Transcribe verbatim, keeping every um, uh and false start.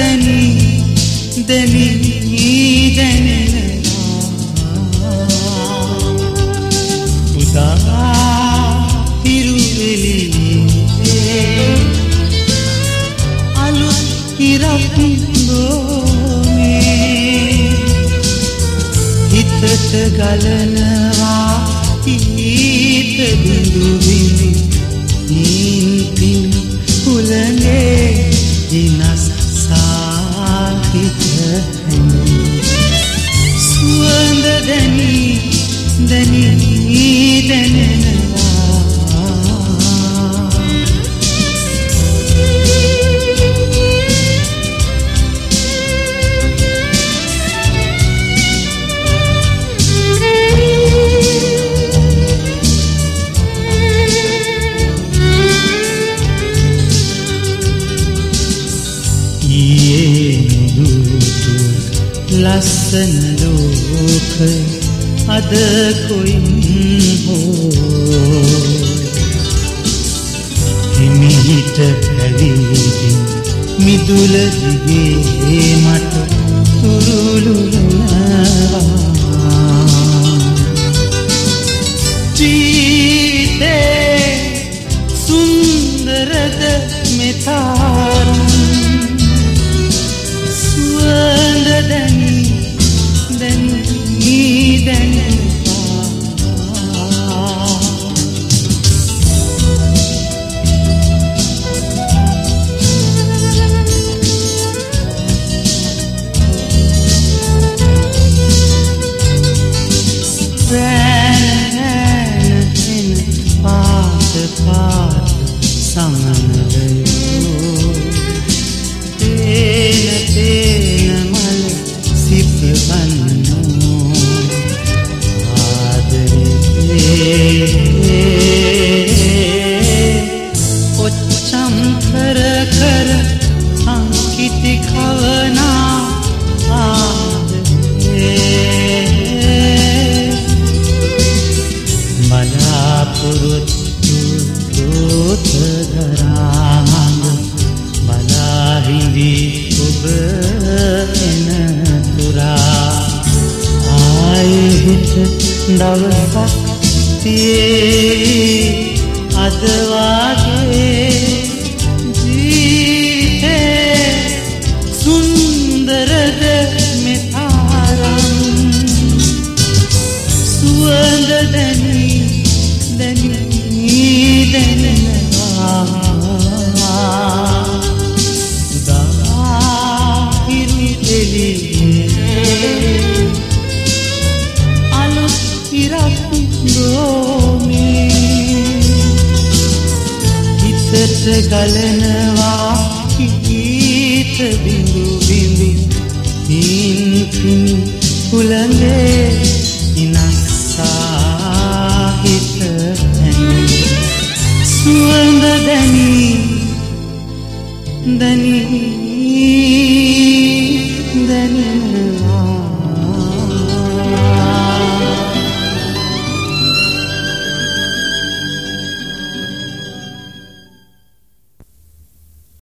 දනි දනි දැනෙනවා උදා හිරුවෙලියේ අලුත් ඉරක් දෝනේ හිතට ගලනවා හිත බිඳු බිඳි ඉන්පින් උලනේ ඉනස් සාහිත සුවඳ දනි දනි දැනෙනවා ලස්සන ලෝක අද කොයින් හෝ හිමිහිට ඇවිදින් මිදුල දිගේ මට තුරුළුනවා ජීවිතේ සුන්දරද මෙතරම් සුවඳ දැනි දැනි දැනෙනවා රැන රැන එන පාට පාට සමනලයෝ තේන තේන මල සිප වන්නෝ ආදරේ ඔච්චම් කර කර අංකිති කවනා ආදරේ බලාපොරොත්තු දෝත දරාමඟ බලාහිඳි ඔබ එන තුරා ආයෙත් දවසක් තියේ අද වාගේ ජීවිතේ සුන්දරද මෙතරම් සුවඳ දනි දනි දැනෙනවා අලුත් ඉරක් දෝනේ හිතට ගලනවා හිත බිඳු බිඳි ඉන්පින් උලනේ ඉනස්සා හිත සුවඳ දනි දනි